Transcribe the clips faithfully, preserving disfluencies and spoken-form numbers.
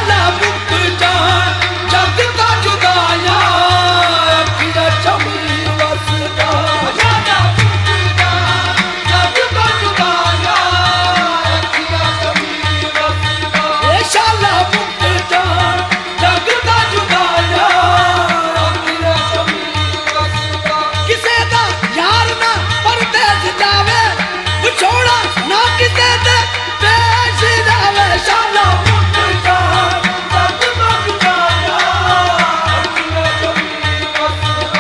शाला मुक जान जग का जुदाया अखियां चमी वसदा शाला मुक जान जग का जुदाया अखियां चमी वसदा ए शाला मुक जान जग का जुदाया अखियां चमी वसदा किसे दा यार ना परदेस जावे विछोड़ा ना किसे दे पेश जावे शाला मुक जान जग का जुदाया अखियां चमी वसदा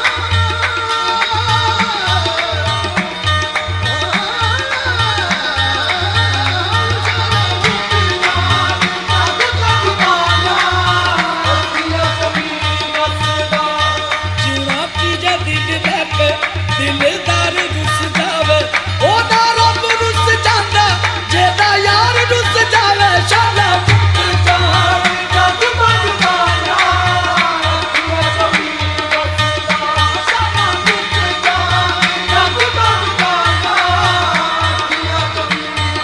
जीना की जदीद देखे दिलदार रुस जावे ओ दा रब रुस जांदा जेदा यार रुस जावे शाला मुक जान जग का जुदाया अखियां चमी वसदा शाला मुक जान जग का जुदाया अखियां चमी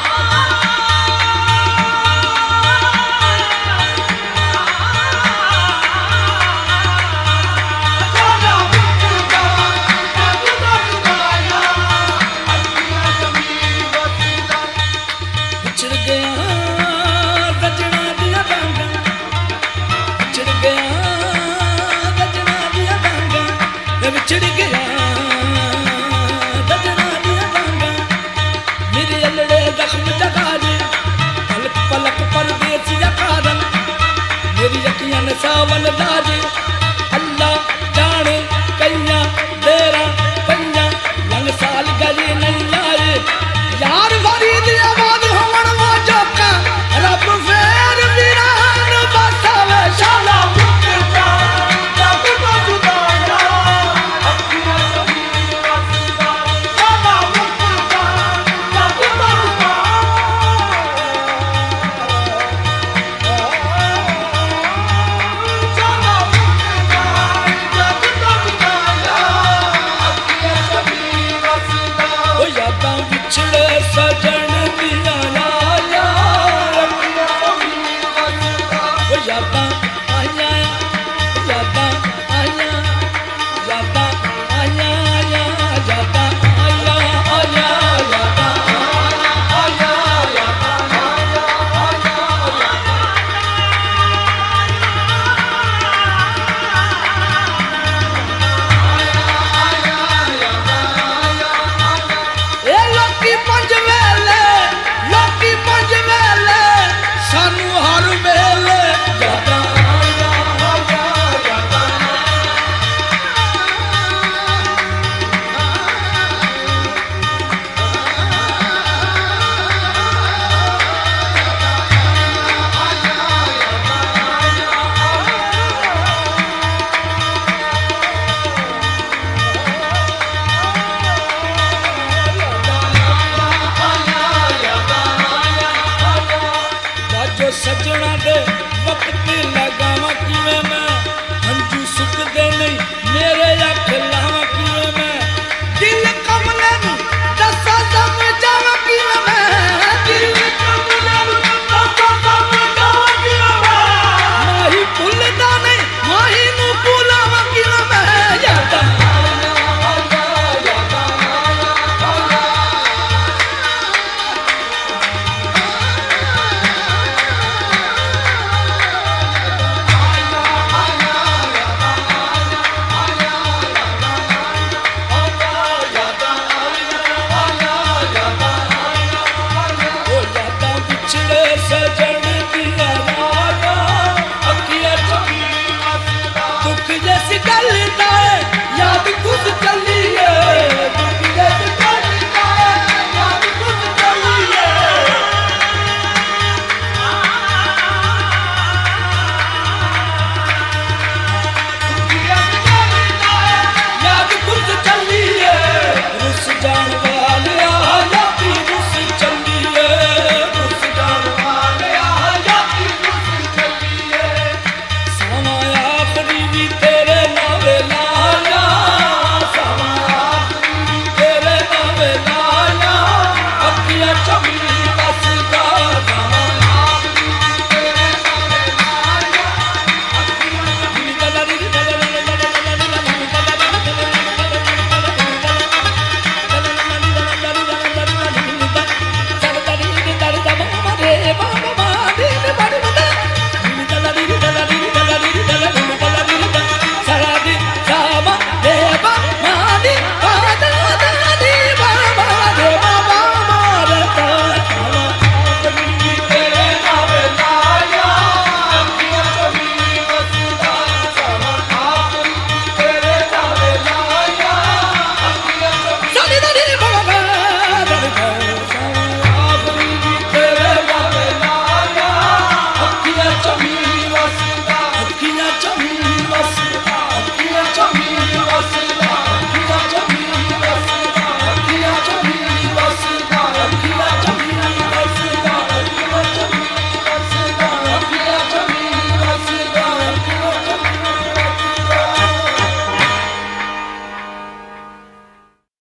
शाला मुक जान जग का जुदाया अखियां चमी वसदा बिछड़ गया गजना दिया डांगा बिछड़ गया गजना दिया डांगा मैं बिछड़ गया गजना दिया डांगा मेरे अल्लड़े जख्म जगा दे पलक पलक परदेस यकादन मेरी अखियां ने सावन दाजे अल्लाह जाने कईया देरा पंजा लंग साल गले नहीं आए यार फरीद आबाद होवन वो जोका रब फेर वीरान बसावे शाला मुक जान जग का जुदाया अखियां चमी वसदा शाला मुक जान जग का शाला मुक जान जग का जुदाया अखियां चमी वसदा ओ यादां बिछड़े सजन दिया यार अखियां चमी वसदा ओ यादां